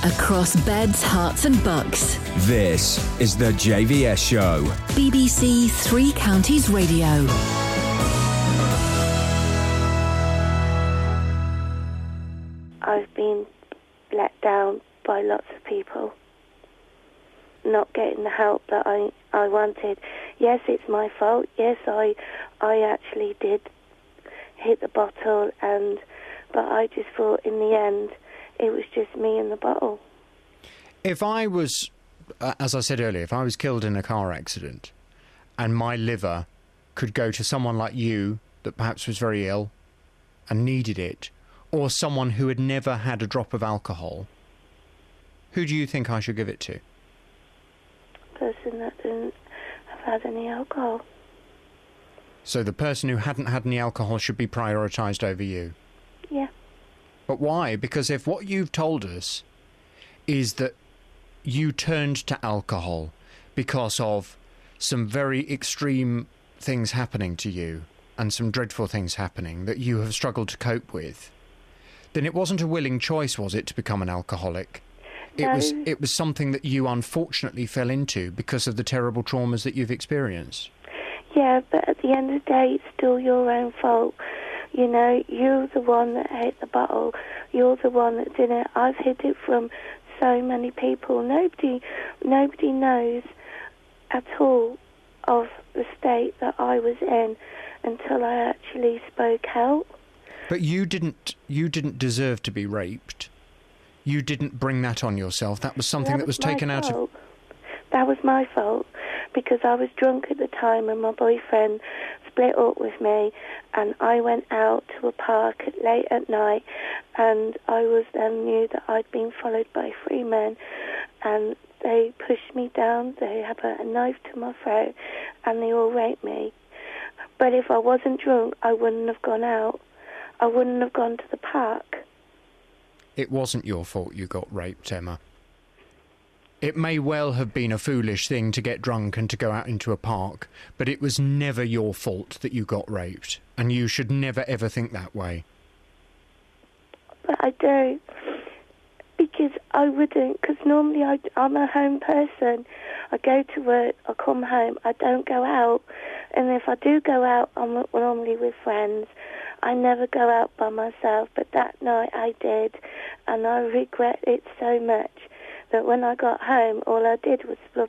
Across beds, hearts and bucks. This is the JVS Show. BBC Three Counties Radio. I've been let down by lots of people. Not getting the help that I wanted. Yes, it's my fault. Yes, I actually did hit the bottle, but I just thought in the end it was just me and the bottle. If I was, as I said earlier, if I was killed in a car accident and my liver could go to someone like you that perhaps was very ill and needed it, or someone who had never had a drop of alcohol, who do you think I should give it to? Person that didn't have had any alcohol. So the person who hadn't had any alcohol should be prioritised over you? Yeah. But why? Because if what you've told us is that you turned to alcohol because of some very extreme things happening to you and some dreadful things happening that you have struggled to cope with, then it wasn't a willing choice, was it, to become an alcoholic? No. It was something that you unfortunately fell into because of the terrible traumas that you've experienced. Yeah, but at the end of the day, it's still your own fault. You know, you're the one that hit the bottle. You're the one that did it. I've hid it from so many people. Nobody knows at all of the state that I was in until I actually spoke out. But you didn't deserve to be raped. You didn't bring that on yourself. That was something that was taken out of... That was my fault, because I was drunk at the time and my boyfriend split up with me, and I went out to a park late at night, and I knew that I'd been followed by 3 men, and they pushed me down. They had a knife to my throat, and they all raped me. But if I wasn't drunk, I wouldn't have gone out. I wouldn't have gone to the park. It wasn't your fault you got raped, Emma. It may well have been a foolish thing to get drunk and to go out into a park, but it was never your fault that you got raped, and you should never ever think that way. But I do, because I wouldn't, because normally I'm a home person. I go to work, I come home, I don't go out, and if I do go out, I'm normally with friends. I never go out by myself, but that night I did, and I regret it so much that when I got home, all I did was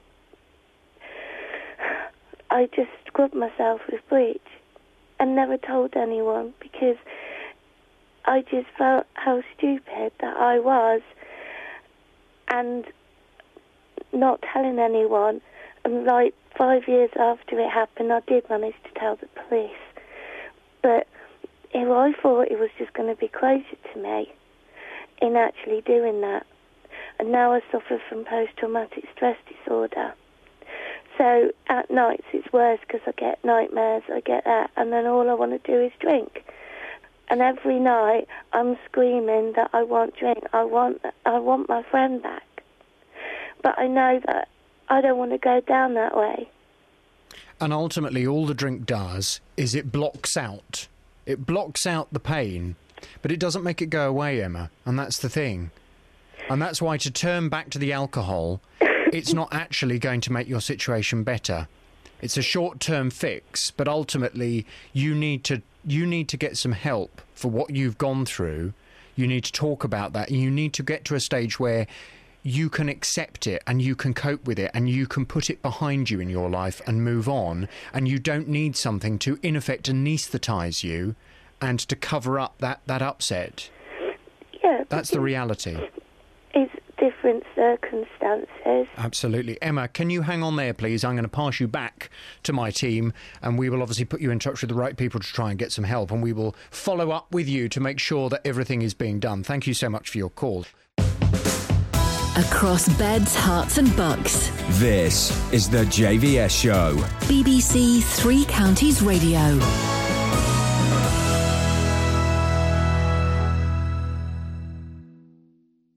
I just scrubbed myself with bleach and never told anyone, because I just felt how stupid that I was, and not telling anyone. And like 5 years after it happened, I did manage to tell the police, but I thought it was just going to be closer to me in actually doing that. And now I suffer from post-traumatic stress disorder. So at nights it's worse because I get nightmares, I get that, and then all I want to do is drink. And every night I'm screaming that I want drink, I want my friend back. But I know that I don't want to go down that way. And ultimately all the drink does is it blocks out. It blocks out the pain, but it doesn't make it go away, Emma, and that's the thing. And that's why to turn back to the alcohol, it's not actually going to make your situation better. It's a short-term fix, but ultimately you need to get some help for what you've gone through. You need to talk about that. You need to get to a stage where you can accept it and you can cope with it and you can put it behind you in your life and move on, and you don't need something to, in effect, anaesthetise you and to cover up that upset. Yeah. That's the reality. It's different circumstances. Absolutely. Emma, can you hang on there, please? I'm going to pass you back to my team, and we will obviously put you in touch with the right people to try and get some help, and we will follow up with you to make sure that everything is being done. Thank you so much for your call. Across beds, hearts and bucks. This is the JVS Show. BBC Three Counties Radio.